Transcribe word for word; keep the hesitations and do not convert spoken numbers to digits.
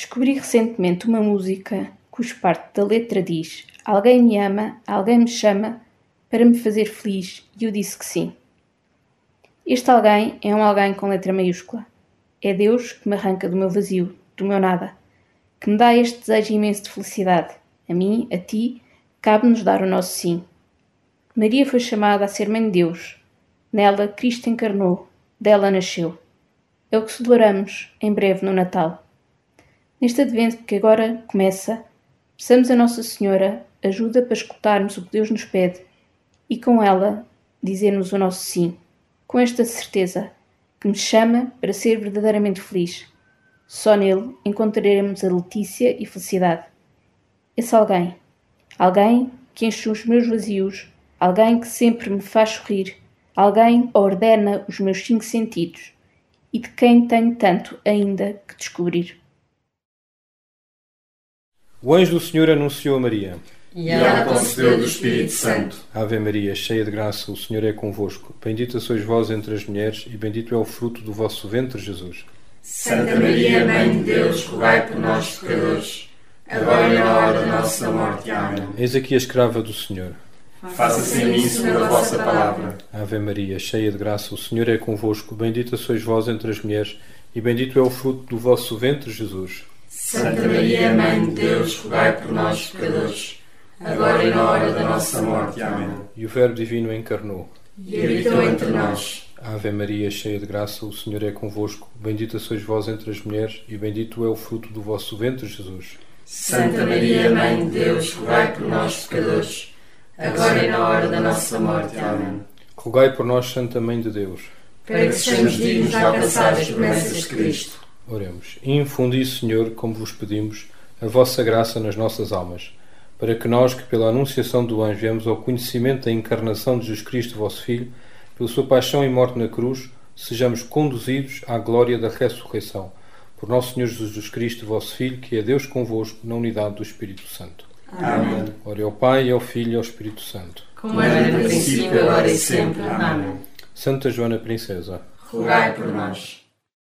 Descobri recentemente uma música cuja parte da letra diz: alguém me ama, alguém me chama para me fazer feliz, e eu disse que sim. Este alguém é um alguém com letra maiúscula. É Deus que me arranca do meu vazio, do meu nada, que me dá este desejo imenso de felicidade. A mim, a ti, cabe-nos dar o nosso sim. Maria foi chamada a ser mãe de Deus. Nela, Cristo encarnou, dela nasceu. É o que celebramos em breve no Natal. Neste advento que agora começa, peçamos a Nossa Senhora ajuda para escutarmos o que Deus nos pede e com ela dizer-nos o nosso sim, com esta certeza que me chama para ser verdadeiramente feliz. Só nele encontraremos a letícia e felicidade. Esse alguém, alguém que enche os meus vazios, alguém que sempre me faz sorrir, alguém que ordena os meus cinco sentidos e de quem tenho tanto ainda que descobrir. O anjo do Senhor anunciou a Maria. E ela concebeu do Espírito Santo. Ave Maria, cheia de graça, o Senhor é convosco. Bendita sois vós entre as mulheres, e bendito é o fruto do vosso ventre, Jesus. Santa Maria, Mãe de Deus, rogai por nós, pecadores, agora e na hora da nossa morte. Amém. Eis aqui a escrava do Senhor. Faça-se em mim segundo a vossa palavra. Ave Maria, cheia de graça, o Senhor é convosco. Bendita sois vós entre as mulheres, e bendito é o fruto do vosso ventre, Jesus. Santa Maria, Mãe de Deus, rogai por nós, pecadores, agora e na hora da nossa morte. Amém. E o Verbo Divino encarnou E habitou entre nós. Ave Maria, cheia de graça, o Senhor é convosco. Bendita sois vós entre as mulheres, e bendito é o fruto do vosso ventre, Jesus. Santa Maria, Mãe de Deus, rogai por nós, pecadores, agora e na hora da nossa morte. Amém. Rogai por nós, Santa Mãe de Deus, para que sejamos dignos de alcançar as promessas de Cristo. Oremos. Infundi, Senhor, como vos pedimos, a vossa graça nas nossas almas, para que nós, que pela anunciação do anjo viemos ao conhecimento da encarnação de Jesus Cristo, vosso Filho, pela sua paixão e morte na cruz, sejamos conduzidos à glória da ressurreição. Por nosso Senhor Jesus Cristo, vosso Filho, que é Deus convosco, na unidade do Espírito Santo. Amém. Ora ao Pai, ao Filho e ao Espírito Santo. Como era no princípio, agora e sempre. Amém. Santa Joana Princesa, rogai por nós.